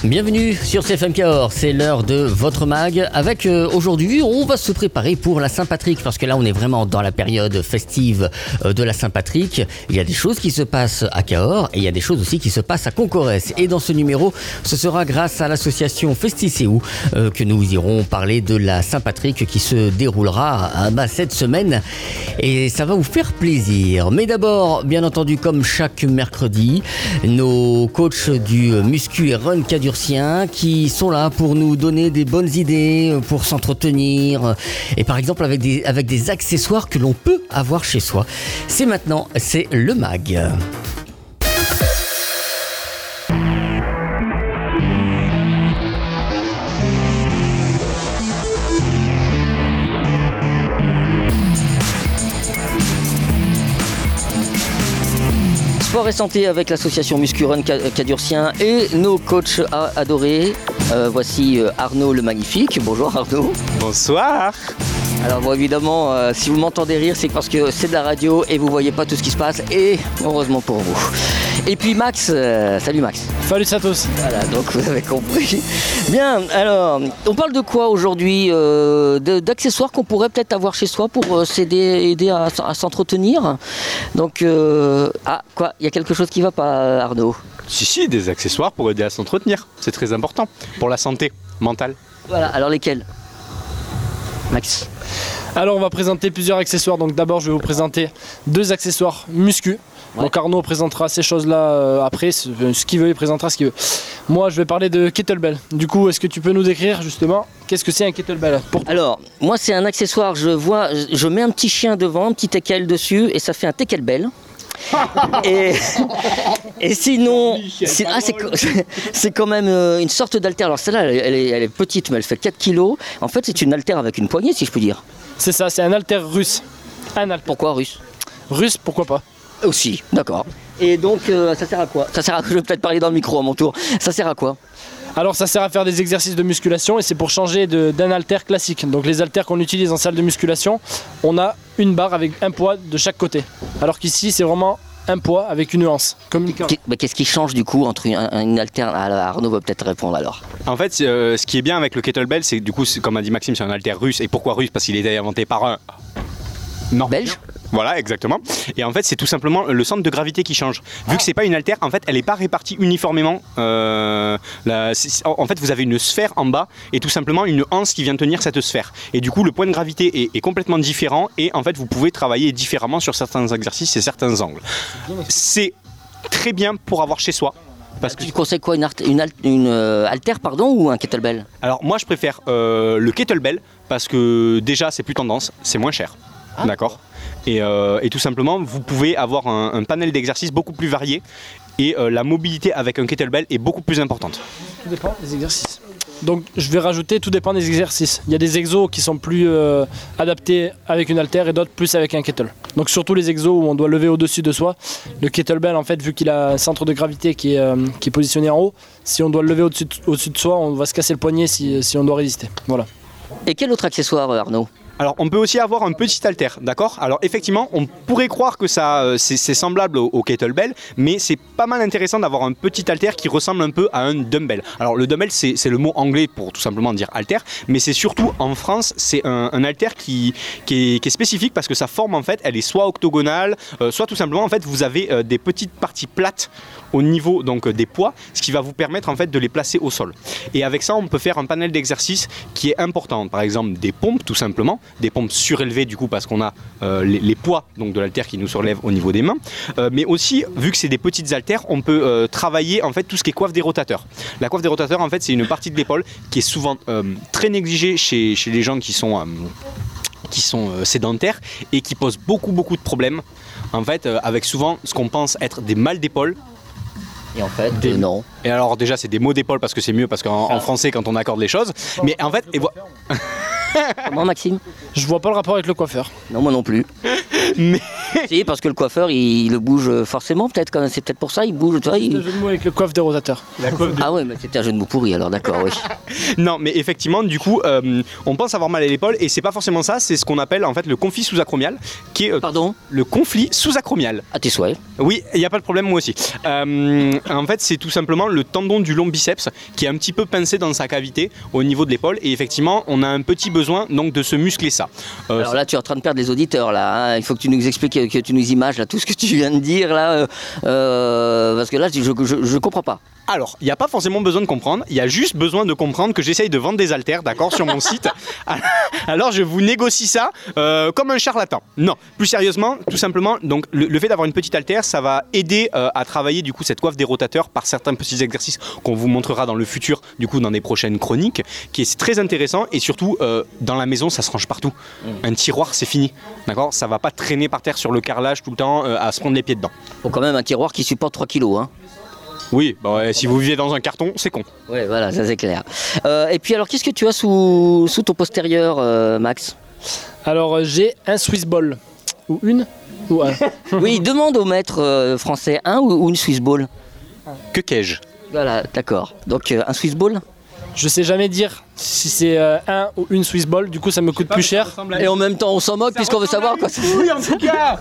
Bienvenue sur CFM Cahors, c'est l'heure de votre mag. Avec aujourd'hui, on va se préparer pour la Saint-Patrick, parce que là on est vraiment dans la période festive de la Saint-Patrick. Il y a des choses qui se passent à Cahors et il y a des choses aussi qui se passent à Concorès. Et dans ce numéro, ce sera grâce à l'association Festicéou que nous irons parler de la Saint-Patrick qui se déroulera cette semaine. Et ça va vous faire plaisir. Mais d'abord, bien entendu, comme chaque mercredi, nos coachs du Muscu et Run Cadurcien qui sont là pour nous donner des bonnes idées pour s'entretenir et par exemple avec des accessoires que l'on peut avoir chez soi. C'est maintenant, c'est le mag. Sport et santé avec l'association Muscu Run Cadurcien et nos coachs adorés. Voici Arnaud le Magnifique. Bonjour Arnaud. Bonsoir. Alors bon, évidemment, si vous m'entendez rire, c'est parce que c'est de la radio et vous voyez pas tout ce qui se passe, et heureusement pour vous. Et puis Max, salut Max. Salut à tous. Voilà, donc vous avez compris. Bien, alors, on parle de quoi aujourd'hui d'accessoires qu'on pourrait peut-être avoir chez soi pour aider à s'entretenir. Donc, quoi, il y a quelque chose qui va pas, Arnaud? Si, des accessoires pour aider à s'entretenir. C'est très important pour la santé mentale. Voilà, alors lesquels, Max? Alors on va présenter plusieurs accessoires. Donc d'abord je vais vous présenter deux accessoires muscu. Ouais. Donc Arnaud présentera ces choses-là après, ce qu'il veut, il présentera ce qu'il veut. Moi je vais parler de kettlebell. Du coup, est-ce que tu peux nous décrire justement qu'est-ce que c'est un kettlebell pour toi? Alors, moi c'est un accessoire, je mets un petit chien devant, un petit teckel dessus et ça fait un teckelbell. et sinon, c'est quand même une sorte d'haltère. Alors celle-là, elle est petite, mais elle fait 4 kg. En fait, c'est une haltère avec une poignée, si je puis dire. C'est ça, c'est un haltère russe. Pourquoi russe? Russe, pourquoi pas? Aussi, d'accord. Et donc, ça sert à quoi? Je vais peut-être parler dans le micro à mon tour. Ça sert à quoi? Alors ça sert à faire des exercices de musculation et c'est pour changer d'un haltère classique. Donc les haltères qu'on utilise en salle de musculation, on a une barre avec un poids de chaque côté. Alors qu'ici c'est vraiment un poids avec une nuance. Mais qu'est-ce qui change du coup entre une haltère? Arnaud va peut-être répondre alors. En fait, ce qui est bien avec le kettlebell, c'est que du coup, comme a dit Maxime, c'est un haltère russe. Et pourquoi russe? Parce qu'il a été inventé par un Belge. Voilà, exactement. Et en fait, c'est tout simplement le centre de gravité qui change. Vu que c'est pas une haltère, en fait, elle n'est pas répartie uniformément. En fait, vous avez une sphère en bas et tout simplement une anse qui vient tenir cette sphère. Et du coup, le point de gravité est complètement différent et en fait, vous pouvez travailler différemment sur certains exercices et certains angles. C'est très bien pour avoir chez soi. Parce que tu conseilles quoi, une haltère ou un kettlebell? Alors moi, je préfère le kettlebell parce que déjà, c'est plus tendance, c'est moins cher. D'accord. Et tout simplement, vous pouvez avoir un panel d'exercices beaucoup plus varié et la mobilité avec un kettlebell est beaucoup plus importante. Tout dépend des exercices. Donc je vais rajouter, tout dépend des exercices. Il y a des exos qui sont plus adaptés avec une haltère et d'autres plus avec un kettle. Donc surtout les exos où on doit lever au-dessus de soi. Le kettlebell, en fait, vu qu'il a un centre de gravité qui est positionné en haut, si on doit le lever au-dessus de soi, on va se casser le poignet si on doit résister. Voilà. Et quel autre accessoire, Arnaud? Alors on peut aussi avoir un petit haltère, d'accord? Alors effectivement, on pourrait croire que c'est semblable au kettlebell, mais c'est pas mal intéressant d'avoir un petit haltère qui ressemble un peu à un dumbbell. Alors le dumbbell, c'est le mot anglais pour tout simplement dire haltère, mais c'est surtout en France, c'est un haltère qui est spécifique parce que sa forme en fait, elle est soit octogonale, soit tout simplement en fait vous avez des petites parties plates au niveau donc des poids, ce qui va vous permettre en fait de les placer au sol. Et avec ça, on peut faire un panel d'exercices qui est important. Par exemple, des pompes tout simplement, des pompes surélevées du coup parce qu'on a les poids donc de l'haltère qui nous surlève au niveau des mains. Mais aussi, vu que c'est des petites haltères, on peut travailler en fait tout ce qui est coiffe des rotateurs. La coiffe des rotateurs en fait, c'est une partie de l'épaule qui est souvent très négligée chez les gens qui sont sédentaires et qui posent beaucoup de problèmes. En fait, avec souvent ce qu'on pense être des mal d'épaule. Et en fait, non. Et alors déjà, c'est des maux d'épaule parce que c'est mieux, parce qu'en français, quand on accorde les choses. Mais en fait, Comment, Maxime? Je vois pas le rapport avec le coiffeur. Non, moi non plus. Mais Si, parce que le coiffeur, il le bouge forcément, peut-être. C'est peut-être pour ça, il bouge. Tu vois, C'est un jeu de mots avec le coiffe des rotateurs. Ah ouais, mais c'était un jeu de mots pourri, alors d'accord, oui. Non, mais effectivement, du coup, on pense avoir mal à l'épaule et c'est pas forcément ça, c'est ce qu'on appelle en fait le conflit sous-acromial, qui est Pardon ? le conflit sous-acromial. À tes souhaits. Oui, il n'y a pas de problème, moi aussi. En fait, c'est tout simplement le tendon du long biceps qui est un petit peu pincé dans sa cavité au niveau de l'épaule et effectivement, on a un petit besoin donc de se muscler ça. Alors là, tu es en train de perdre les auditeurs là. Hein. Il faut que tu nous expliques, que tu nous images là tout ce que tu viens de dire là, parce que là, je comprends pas. Alors, il n'y a pas forcément besoin de comprendre, il y a juste besoin de comprendre que j'essaye de vendre des haltères, d'accord, sur mon site. Alors, je vous négocie ça comme un charlatan. Non, plus sérieusement, tout simplement, donc le fait d'avoir une petite haltère, ça va aider à travailler du coup cette coiffe des rotateurs par certains petits exercices qu'on vous montrera dans le futur, du coup dans des prochaines chroniques, qui est très intéressant et surtout dans la maison, ça se range partout. Un tiroir, c'est fini, d'accord, ça va pas traîner par terre sur le carrelage tout le temps à se prendre les pieds dedans. Bon, quand même un tiroir qui supporte 3 kilos, hein. Oui, bah ouais, si vous vivez dans un carton, c'est con. Ouais, voilà, ça c'est clair. Et puis alors, qu'est-ce que tu as sous ton postérieur, Max ? Alors j'ai un Swiss ball. Ou une ou un. Oui, demande au maître français un ou une Swiss ball. Que qu'ai-je ? Voilà, d'accord. Donc un Swiss ball ? Je sais jamais dire si c'est un ou une Swiss ball, du coup ça me coûte plus cher. Et en même temps, on s'en moque puisqu'on veut savoir quoi. Oui, en tout cas.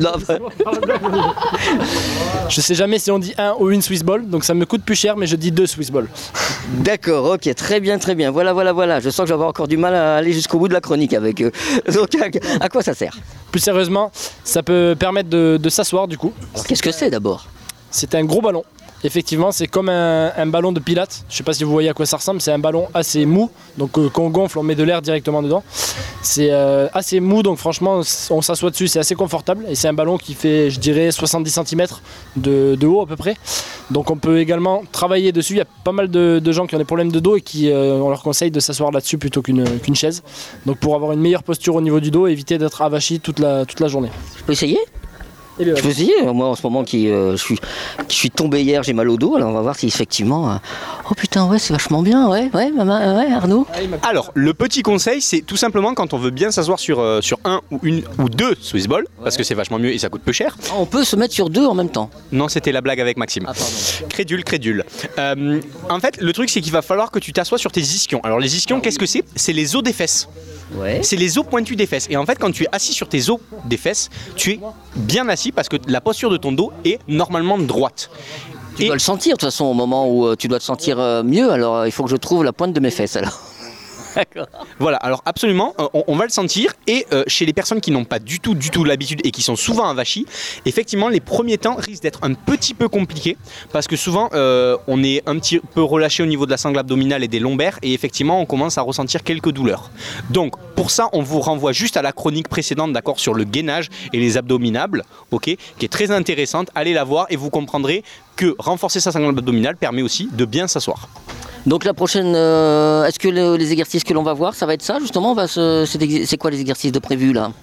Je sais jamais si on dit un ou une Swiss ball, donc ça me coûte plus cher, mais je dis 2 Swiss balls. D'accord, ok, très bien, très bien. Voilà. Je sens que j'avais encore du mal à aller jusqu'au bout de la chronique avec eux. Donc à quoi ça sert ? Plus sérieusement, ça peut permettre de s'asseoir du coup. Alors qu'est-ce que c'est d'abord ? C'est un gros ballon. Effectivement, c'est comme un ballon de pilates. Je sais pas si vous voyez à quoi ça ressemble. C'est un ballon assez mou. Donc quand on gonfle, on met de l'air directement dedans. C'est assez mou, donc franchement, on s'assoit dessus. C'est assez confortable. Et c'est un ballon qui fait, je dirais, 70 cm de haut à peu près. Donc on peut également travailler dessus. Il y a pas mal de gens qui ont des problèmes de dos et on leur conseille de s'asseoir là-dessus plutôt qu'une chaise. Donc pour avoir une meilleure posture au niveau du dos et éviter d'être avachi toute la journée. Je peux essayer ? Et bien, je peux essayer, moi en ce moment je suis tombé hier, j'ai mal au dos, alors on va voir si effectivement... Oh putain, ouais, c'est vachement bien, ouais, Arnaud. Alors, le petit conseil, c'est tout simplement quand on veut bien s'asseoir sur un ou une ou deux Swiss balls, parce que c'est vachement mieux et ça coûte peu cher. Ah, on peut se mettre sur 2 en même temps. Non, c'était la blague avec Maxime. Ah, pardon. Crédule. En fait, le truc, c'est qu'il va falloir que tu t'assoies sur tes ischions. Alors, les ischions, qu'est-ce que c'est ? C'est les os des fesses. Ouais. C'est les os pointus des fesses. Et en fait, quand tu es assis sur tes os des fesses, tu es bien assis parce que la posture de ton dos est normalement droite. Tu dois le sentir de toute façon au moment où tu dois te sentir mieux, alors il faut que je trouve la pointe de mes fesses alors. D'accord. Voilà, alors absolument, on va le sentir et chez les personnes qui n'ont pas du tout l'habitude et qui sont souvent avachis, effectivement les premiers temps risquent d'être un petit peu compliqués parce que souvent on est un petit peu relâché au niveau de la sangle abdominale et des lombaires et effectivement on commence à ressentir quelques douleurs. Donc pour ça on vous renvoie juste à la chronique précédente, d'accord, sur le gainage et les abdominables, ok, qui est très intéressante, allez la voir et vous comprendrez que renforcer sa sangle abdominale permet aussi de bien s'asseoir. Donc la prochaine, est-ce que les exercices que l'on va voir, ça va être ça justement ? C'est quoi les exercices de prévus là,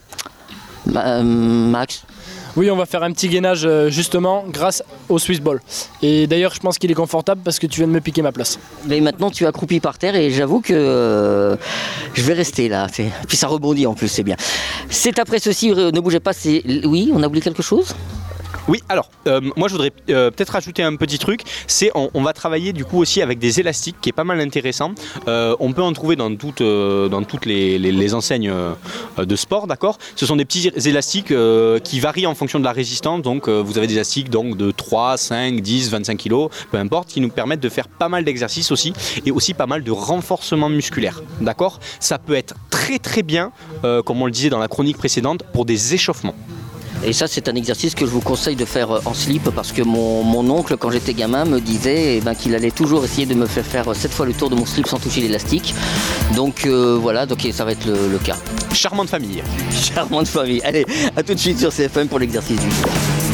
Max ? Oui, on va faire un petit gainage justement grâce au Swiss ball. Et d'ailleurs, je pense qu'il est confortable parce que tu viens de me piquer ma place. Mais maintenant, tu es accroupi par terre et j'avoue que je vais rester là. Puis ça rebondit en plus, c'est bien. C'est après ceci, ne bougez pas. Oui, on a oublié quelque chose ? Oui, alors, moi je voudrais peut-être rajouter un petit truc, c'est on va travailler du coup aussi avec des élastiques qui est pas mal intéressant. On peut en trouver dans toutes les enseignes de sport, d'accord ? Ce sont des petits élastiques qui varient en fonction de la résistance, donc vous avez des élastiques donc, de 3, 5, 10, 25 kg, peu importe, qui nous permettent de faire pas mal d'exercices aussi, et aussi pas mal de renforcement musculaire, d'accord ? Ça peut être très très bien, comme on le disait dans la chronique précédente, pour des échauffements. Et ça, c'est un exercice que je vous conseille de faire en slip parce que mon oncle, quand j'étais gamin, me disait qu'il allait toujours essayer de me faire 7 fois le tour de mon slip sans toucher l'élastique. Donc voilà, donc ça va être le cas. Charmante famille. Charmante famille. Allez, à tout de suite sur CFM pour l'exercice du jour.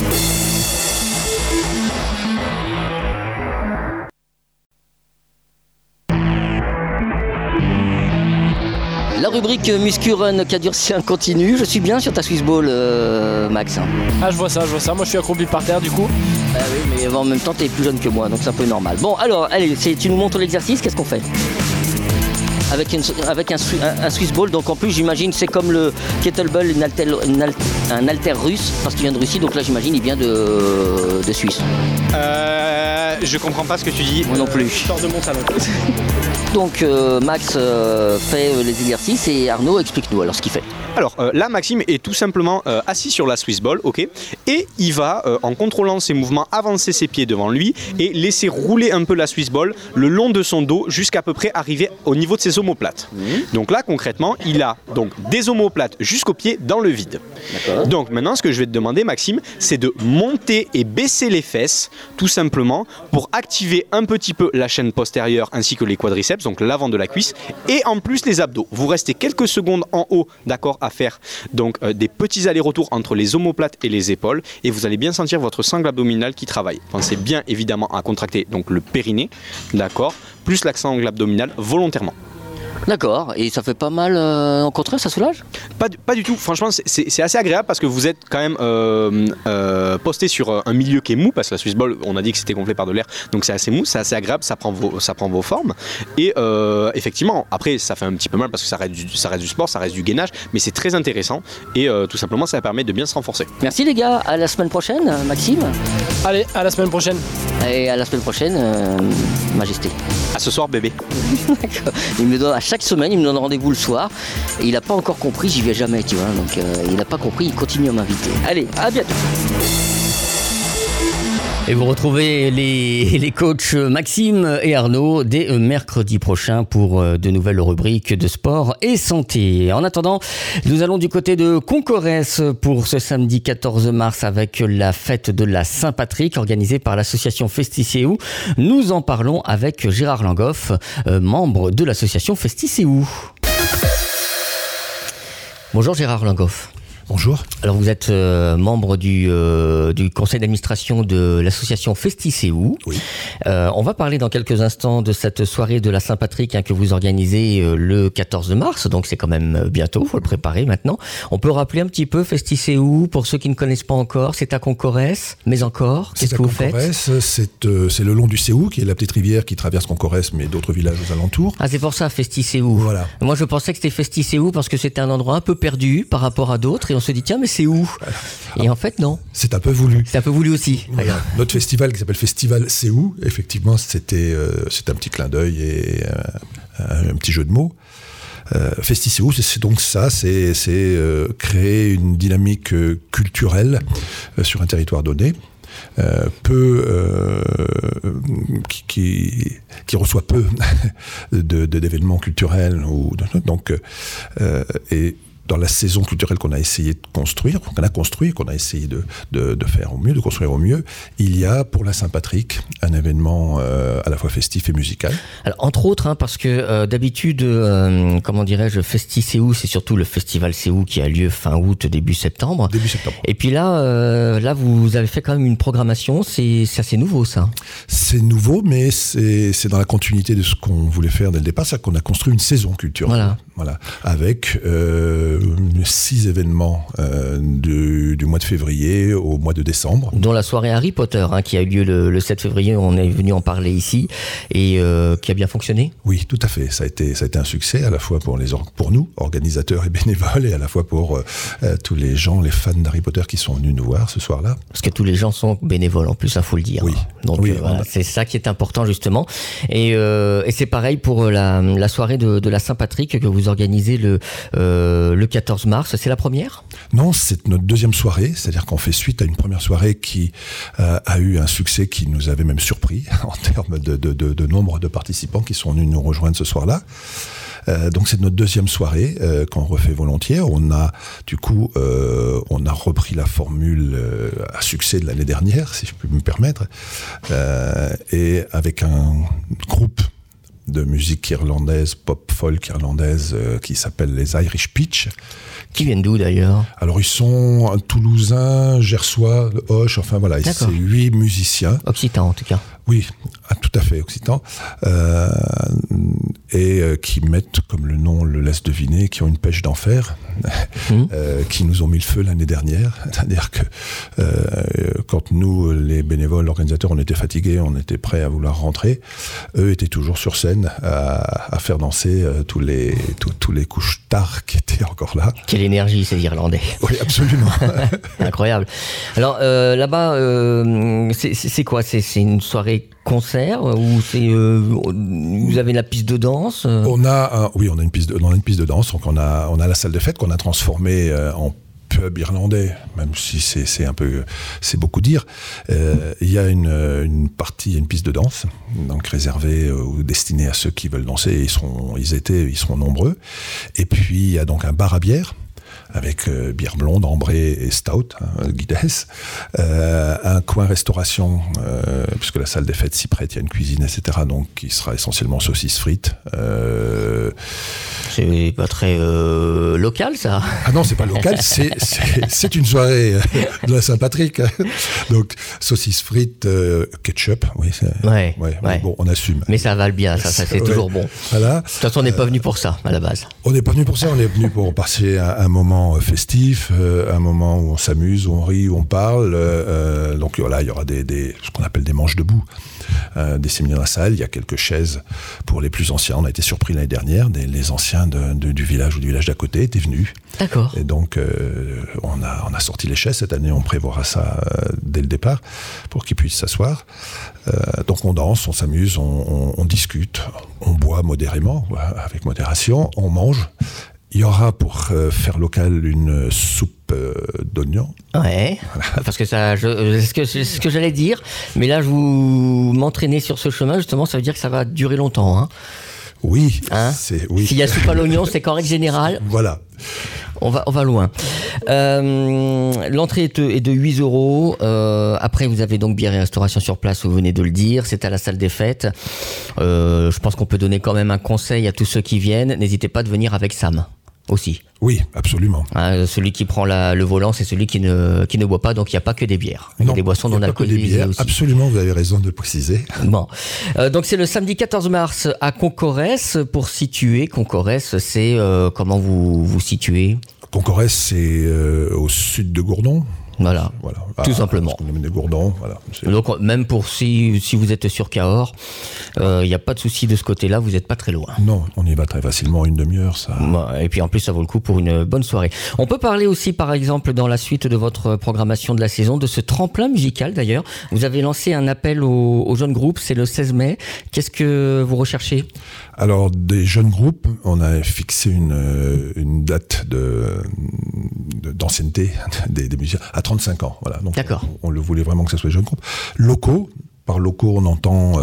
La rubrique Muscu-Run qui a durci un continu. Je suis bien sur ta Swiss Ball, Max. Ah, je vois ça. Moi, je suis accroupi par terre du coup. Ah oui, mais en même temps, t'es plus jeune que moi, donc c'est un peu normal. Bon, alors, allez, tu nous montres l'exercice, qu'est-ce qu'on fait ? avec un Swiss ball. Donc en plus, j'imagine c'est comme le kettlebell, un halter russe, parce qu'il vient de Russie. Donc là, j'imagine il vient de Suisse. Je comprends pas ce que tu dis. Moi non plus. Je sors de mon salon. Donc Max fait les exercices et Arnaud, explique-nous alors ce qu'il fait. Alors là, Maxime est tout simplement assis sur la Swiss ball, ok, et il va, en contrôlant ses mouvements, avancer ses pieds devant lui et laisser rouler un peu la Swiss ball le long de son dos jusqu'à peu près arriver au niveau de ses omoplates. Donc là, concrètement, il a donc des omoplates jusqu'aux pieds dans le vide. D'accord. Donc maintenant, ce que je vais te demander, Maxime, c'est de monter et baisser les fesses, tout simplement, pour activer un petit peu la chaîne postérieure ainsi que les quadriceps, donc l'avant de la cuisse, et en plus les abdos. Vous restez quelques secondes en haut, d'accord, à faire donc des petits allers-retours entre les omoplates et les épaules, et vous allez bien sentir votre sangle abdominale qui travaille. Pensez bien évidemment à contracter donc le périnée, d'accord, plus l'axe sangle abdominale volontairement. D'accord, et ça fait pas mal en contraire, ça soulage? Pas du tout, franchement c'est assez agréable parce que vous êtes quand même posté sur un milieu qui est mou, parce que la Swiss ball, on a dit que c'était gonflé par de l'air, donc c'est assez mou, c'est assez agréable, ça prend vos formes, et effectivement, après ça fait un petit peu mal parce que ça reste du sport, ça reste du gainage, mais c'est très intéressant, et tout simplement ça permet de bien se renforcer. Merci les gars, à la semaine prochaine, Maxime. Allez, à la semaine prochaine. Et à la semaine prochaine, Majesté. À ce soir bébé. Il me donne à chaque semaine, il me donne rendez-vous le soir. Et il n'a pas encore compris, j'y vais jamais, tu vois. Donc il n'a pas compris, il continue à m'inviter. Allez, à bientôt. Et vous retrouvez les coachs Maxime et Arnaud dès mercredi prochain pour de nouvelles rubriques de sport et santé. En attendant, nous allons du côté de Concorès pour ce samedi 14 mars avec la fête de la Saint-Patrick organisée par l'association Festicéou. Nous en parlons avec Gérard Langoff, membre de l'association Festicéou. Bonjour Gérard Langoff. Bonjour. Alors vous êtes membre du conseil d'administration de l'association Festicéou. Oui. On va parler dans quelques instants de cette soirée de la Saint-Patrick que vous organisez le 14 mars, donc c'est quand même bientôt, il faut le préparer maintenant. On peut rappeler un petit peu Festicéou pour ceux qui ne connaissent pas encore, c'est à Concorès, mais encore, qu'est-ce que vous faites ? C'est le long du Séou, qui est la petite rivière qui traverse Concorès, mais d'autres villages aux alentours. Ah c'est pour ça Festicéou. Voilà. Moi je pensais que c'était Festicéou parce que c'était un endroit un peu perdu par rapport à d'autres, et on se dit tiens mais c'est où ? Et en fait non. C'est un peu voulu. C'est un peu voulu aussi. Voilà. Notre festival qui s'appelle Festival Séou, effectivement c'est un petit clin d'œil et un petit jeu de mots. Festicéou, c'est donc ça, c'est créer une dynamique culturelle sur un territoire donné. Qui reçoit peu d'événements culturels et dans la saison culturelle qu'on a essayé de construire, qu'on a essayé de faire au mieux, de construire au mieux, il y a pour la Saint-Patrick un événement à la fois festif et musical. Alors, entre autres, parce que d'habitude, Festicéou, c'est surtout le festival Séou qui a lieu fin août, début septembre. Et puis là, vous avez fait quand même une programmation, c'est assez nouveau ça. C'est nouveau, mais c'est dans la continuité de ce qu'on voulait faire dès le départ, c'est qu'on a construit une saison culturelle. Voilà, avec 6 événements du mois de février au mois de décembre. Dont la soirée Harry Potter qui a eu lieu le 7 février, on est venu en parler ici, et qui a bien fonctionné. Oui, tout à fait. Ça a été un succès, à la fois pour nous, organisateurs et bénévoles, et à la fois pour tous les gens, les fans d'Harry Potter qui sont venus nous voir ce soir-là. Parce que tous les gens sont bénévoles en plus, il faut le dire. Oui. Donc voilà, c'est ça qui est important justement. Et c'est pareil pour la soirée de la Saint-Patrick que vous organisez le 14 mars. C'est la première ? Non, c'est notre deuxième soirée. C'est-à-dire qu'on fait suite à une première soirée qui a eu un succès qui nous avait même surpris en termes de nombre de participants qui sont venus nous rejoindre ce soir-là. Donc c'est notre deuxième soirée qu'on refait volontiers. On a repris la formule à succès de l'année dernière, si je peux me permettre, et avec un groupe de musique irlandaise, pop folk irlandaise, qui s'appelle les Irish Peach. Qui viennent d'où d'ailleurs ? Alors ils sont toulousains, gersois, Auch, enfin voilà, c'est 8 musiciens. Occitans en tout cas. Oui, tout à fait occitans, et qui mettent, comme le nom le laisse deviner, qui ont une pêche d'enfer. qui nous ont mis le feu l'année dernière. C'est-à-dire que quand nous, les bénévoles, organisateurs, on était fatigués, on était prêts à vouloir rentrer, eux étaient toujours sur scène à faire danser tous les couches-tard qui étaient encore là. Quelle énergie, ces Irlandais. Oui, absolument. Incroyable. Alors là-bas, c'est quoi ? C'est une soirée concert ou vous avez la piste de danse ? On a une piste de danse. Donc on a la salle de fête qu'on a transformée en pub irlandais, même si c'est beaucoup dire. Il y a une piste de danse, donc réservée ou destinée à ceux qui veulent danser. Ils seront nombreux. Et puis il y a donc un bar à bière, avec bière blonde, ambrée et stout, Guinness, un coin restauration, puisque la salle des fêtes s'y prête, il y a une cuisine, etc., donc qui sera essentiellement saucisses frites. C'est pas très local, ça. Ah non, c'est pas local, c'est une soirée de la Saint-Patrick. Donc, saucisses frites, ketchup, oui. Ouais. Bon, on assume. Mais ça avale bien, ça c'est toujours bon. Voilà. De toute façon, on n'est pas venu pour ça, à la base. On n'est pas venu pour ça, on est venu pour passer un moment festif, un moment où on s'amuse, où on rit, où on parle. Donc voilà, il y aura ce qu'on appelle des manches debout, des séminaires dans la salle. Il y a quelques chaises pour les plus anciens. On a été surpris l'année dernière, les anciens du village ou du village d'à côté étaient venus. D'accord. Et donc on a sorti les chaises. Cette année, on prévoira ça dès le départ pour qu'ils puissent s'asseoir. Donc on danse, on s'amuse, on discute, on boit modérément, avec modération, on mange. Il y aura, pour faire local, une soupe d'oignons. Ouais, voilà. Parce que c'est ce que j'allais dire. Mais là, je vous m'entraînez sur ce chemin, justement, ça veut dire que ça va durer longtemps. Hein. Oui. Oui. S'il y a soupe à l'oignon, c'est qu'en règle générale. Voilà. On va loin. L'entrée est de 8 €. Après, vous avez donc bière et restauration sur place, vous venez de le dire. C'est à la salle des fêtes. Je pense qu'on peut donner quand même un conseil à tous ceux qui viennent. N'hésitez pas de venir avec Sam aussi. Oui, absolument. Celui qui prend le volant, c'est celui qui ne boit pas, donc il n'y a pas que des bières. Il y a des boissons non alcoolisées aussi. Absolument, vous avez raison de le préciser. Bon. Donc c'est le samedi 14 mars à Concorès. Pour situer, Concorès, c'est comment vous situez ? Concorès, c'est au sud de Gourdon. Voilà. Tout simplement. On des Gourdons, voilà. Donc même pour si vous êtes sur Cahors, il n'y a pas de souci de ce côté-là, vous n'êtes pas très loin. Non, on y va très facilement, une demi-heure, ça. Et puis en plus, ça vaut le coup pour une bonne soirée. On peut parler aussi, par exemple, dans la suite de votre programmation de la saison, de ce tremplin musical d'ailleurs. Vous avez lancé un appel aux jeunes groupes, c'est le 16 mai. Qu'est-ce que vous recherchez ? Alors, des jeunes groupes, on a fixé une date d'ancienneté des musiciens à 35 ans. Voilà. Donc, d'accord. On le voulait vraiment que ce soit des jeunes groupes. Locaux, par locaux, on entend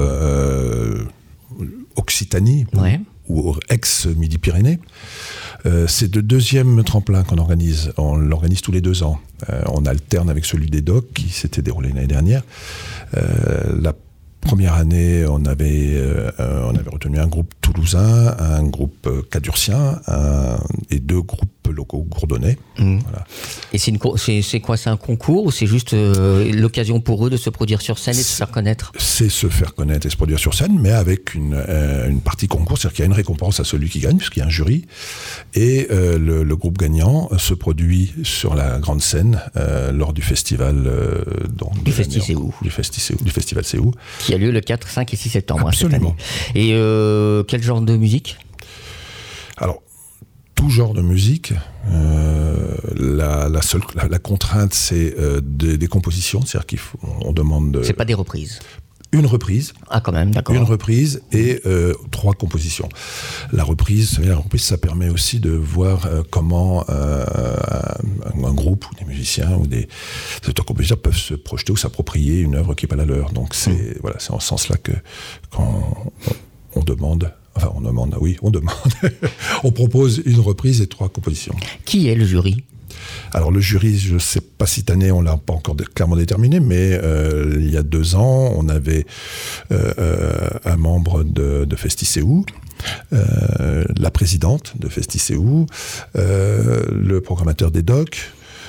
Occitanie, ouais, ou ex-Midi-Pyrénées. C'est le deuxième tremplin qu'on organise. On l'organise tous les 2 ans. On alterne avec celui des Docs, qui s'était déroulé l'année dernière. La première année, on avait retenu un groupe toulousain, un groupe cadurcien et 2 groupes locaux gourdonnais. Voilà. Et c'est quoi ? C'est un concours ou c'est juste l'occasion pour eux de se produire sur scène et de se faire connaître ? C'est se faire connaître et se produire sur scène, mais avec une partie concours, c'est-à-dire qu'il y a une récompense à celui qui gagne, puisqu'il y a un jury. Et le groupe gagnant se produit sur la grande scène lors du festival du Festi-C'est-Où. Du festival C'est-Où. Qui a lieu le 4, 5 et 6 septembre. Absolument. Cette année. Et quel genre de musique ? Alors, tout genre de musique. La contrainte, c'est des compositions, c'est-à-dire qu'on demande. C'est pas des reprises. Une reprise. Ah, quand même, d'accord. Une reprise et 3 compositions. La reprise, ça permet aussi de voir comment un groupe ou des musiciens ou des auteurs-compositeurs peuvent se projeter ou s'approprier une œuvre qui n'est pas la leur. Donc c'est en ce sens-là que quand on demande. Enfin, on demande. On propose une reprise et 3 compositions. Qui est le jury ? Alors le jury, je ne sais pas si cette année on ne l'a pas encore clairement déterminé, mais il y a 2 ans, on avait un membre de Festi-C'est-Où, la présidente de Festi-C'est-Où, le programmateur des Docs.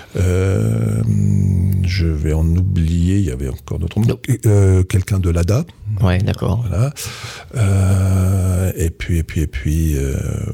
Je vais en oublier, il y avait encore d'autres noms. Quelqu'un de l'ADA. Ouais, d'accord. Voilà. Et puis, ouais.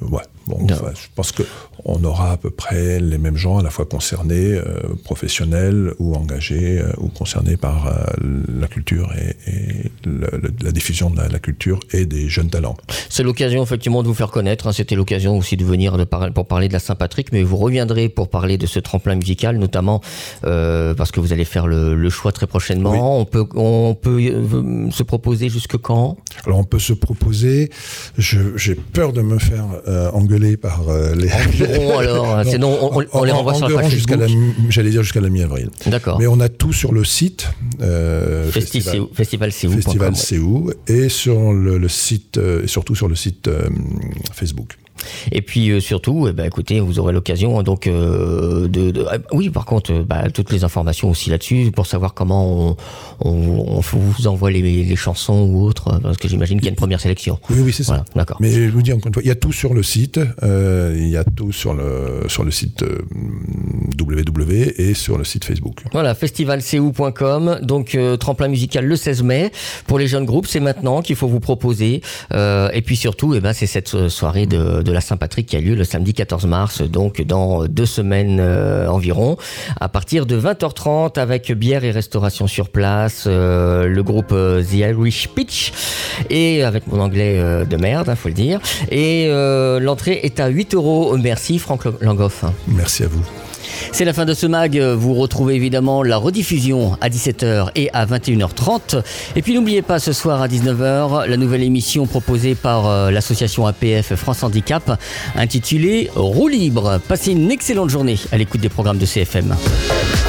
Bon, enfin, je pense qu'on aura à peu près les mêmes gens à la fois concernés, professionnels ou engagés ou concernés par la culture et la diffusion de la culture et des jeunes talents. C'est l'occasion effectivement de vous faire connaître, hein. C'était l'occasion aussi de venir pour parler de la Saint-Patrick, mais vous reviendrez pour parler de ce tremplin musical, notamment parce que vous allez faire le choix très prochainement. Oui. On peut se proposer jusque quand ? Alors on peut se proposer, j'ai peur de me faire engueuler par les... Environ alors, sinon on les renvoie sur la page Facebook. J'allais dire jusqu'à la mi-avril. D'accord. Mais on a tout sur le site Festival CEU. Festival CEU et sur le site, et surtout sur le site Facebook. Et puis surtout, écoutez, vous aurez l'occasion donc oui, par contre, toutes les informations aussi là-dessus pour savoir comment on vous envoie les chansons ou autres, parce que j'imagine qu'il y a une première sélection. Oui, c'est voilà, ça. D'accord. Mais je vous dis encore une fois, il y a tout sur le site, il y a tout sur le site www et sur le site Facebook. Voilà, festivalceu.com, donc tremplin musical le 16 mai pour les jeunes groupes, c'est maintenant qu'il faut vous proposer. Et puis surtout, c'est cette soirée de la Saint-Patrick qui a lieu le samedi 14 mars, donc dans 2 semaines environ, à partir de 20h30 avec bière et restauration sur place, le groupe The Irish Pitch, et avec mon anglais de merde, faut le dire. Et l'entrée est à 8 €. Merci Franck Langhoff. Merci à vous. C'est la fin de ce mag. Vous retrouvez évidemment la rediffusion à 17h et à 21h30. Et puis n'oubliez pas, ce soir à 19h, la nouvelle émission proposée par l'association APF France Handicap, intitulée Roue libre. Passez une excellente journée à l'écoute des programmes de CFM.